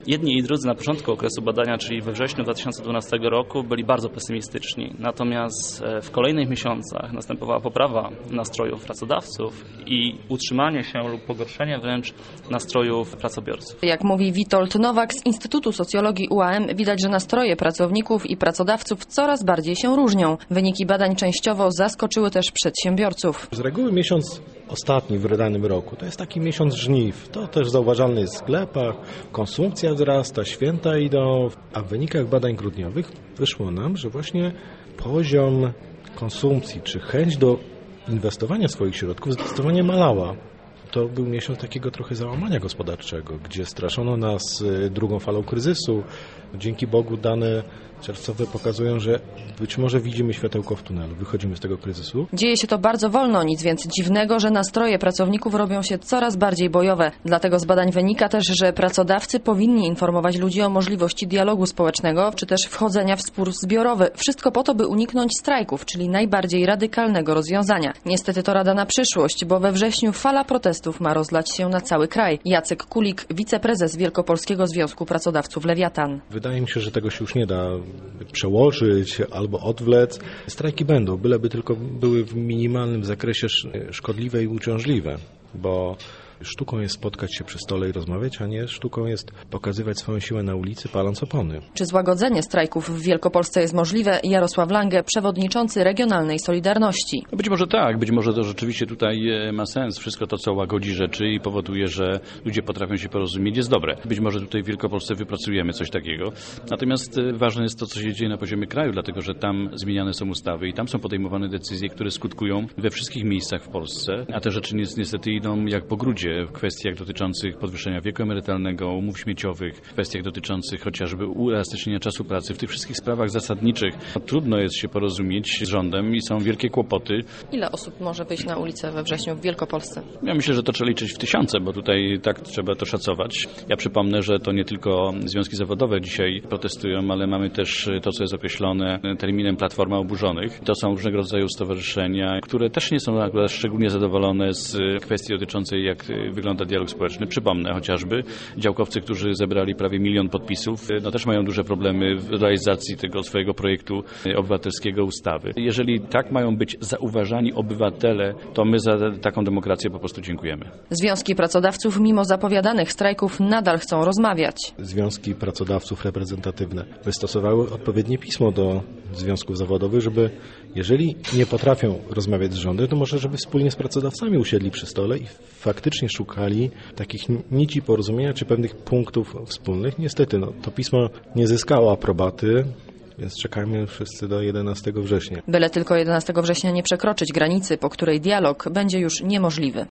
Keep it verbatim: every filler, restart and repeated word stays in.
Jedni i drudzy na początku okresu badania, czyli we wrześniu dwa tysiące dwunastego roku, byli bardzo pesymistyczni. Natomiast w kolejnych miesiącach następowała poprawa nastrojów pracodawców i utrzymanie się lub pogorszenie wręcz nastrojów pracobiorców. Jak mówi Witold Nowak z Instytutu Socjologii U A M, widać, że nastroje pracowników i pracodawców coraz bardziej się różnią. Wyniki badań częściowo zaskoczyły też przedsiębiorców. Z reguły miesiąc ostatni w danym roku to jest taki miesiąc żniw. To też zauważalne jest w sklepach, konsumpcja wzrasta, święta idą, a w wynikach badań grudniowych wyszło nam, że właśnie poziom konsumpcji czy chęć do inwestowania swoich środków zdecydowanie malała. To był miesiąc takiego trochę załamania gospodarczego, gdzie straszono nas drugą falą kryzysu. Dzięki Bogu dane czerwcowe pokazują, że być może widzimy światełko w tunelu, wychodzimy z tego kryzysu. Dzieje się to bardzo wolno, nic więc dziwnego, że nastroje pracowników robią się coraz bardziej bojowe. Dlatego z badań wynika też, że pracodawcy powinni informować ludzi o możliwości dialogu społecznego, czy też wchodzenia w spór zbiorowy. Wszystko po to, by uniknąć strajków, czyli najbardziej radykalnego rozwiązania. Niestety to rada na przyszłość, bo we wrześniu fala protestów ma rozlać się na cały kraj. Jacek Kulik, wiceprezes Wielkopolskiego Związku Pracodawców Lewiatan. Wydaje mi się, że tego się już nie da przełożyć albo odwlec. Strajki będą, byleby tylko były w minimalnym zakresie szkodliwe i uciążliwe, bo sztuką jest spotkać się przy stole i rozmawiać, a nie sztuką jest pokazywać swoją siłę na ulicy, paląc opony. Czy złagodzenie strajków w Wielkopolsce jest możliwe? Jarosław Lange, przewodniczący Regionalnej Solidarności. Być może tak, być może to rzeczywiście tutaj ma sens. Wszystko to, co łagodzi rzeczy i powoduje, że ludzie potrafią się porozumieć, jest dobre. Być może tutaj w Wielkopolsce wypracujemy coś takiego. Natomiast ważne jest to, co się dzieje na poziomie kraju, dlatego że tam zmieniane są ustawy i tam są podejmowane decyzje, które skutkują we wszystkich miejscach w Polsce, a te rzeczy niestety idą jak po grudzie. W kwestiach dotyczących podwyższenia wieku emerytalnego, umów śmieciowych, w kwestiach dotyczących chociażby uelastycznienia czasu pracy. W tych wszystkich sprawach zasadniczych trudno jest się porozumieć z rządem i są wielkie kłopoty. Ile osób może wyjść na ulicę we wrześniu w Wielkopolsce? Ja myślę, że to trzeba liczyć w tysiące, bo tutaj tak trzeba to szacować. Ja przypomnę, że to nie tylko związki zawodowe dzisiaj protestują, ale mamy też to, co jest określone terminem Platforma Oburzonych. To są różnego rodzaju stowarzyszenia, które też nie są szczególnie zadowolone z kwestii dotyczącej, jak wygląda dialog społeczny. Przypomnę chociażby działkowcy, którzy zebrali prawie milion podpisów, no też mają duże problemy w realizacji tego swojego projektu obywatelskiego ustawy. Jeżeli tak mają być zauważani obywatele, to my za taką demokrację po prostu dziękujemy. Związki pracodawców mimo zapowiadanych strajków nadal chcą rozmawiać. Związki pracodawców reprezentatywne wystosowały odpowiednie pismo do związków zawodowych, żeby jeżeli nie potrafią rozmawiać z rządem, to może żeby wspólnie z pracodawcami usiedli przy stole i faktycznie szukali takich nici porozumienia czy pewnych punktów wspólnych. Niestety no, to pismo nie zyskało aprobaty, więc czekajmy wszyscy do jedenastego września. Byle tylko jedenastego września nie przekroczyć granicy, po której dialog będzie już niemożliwy.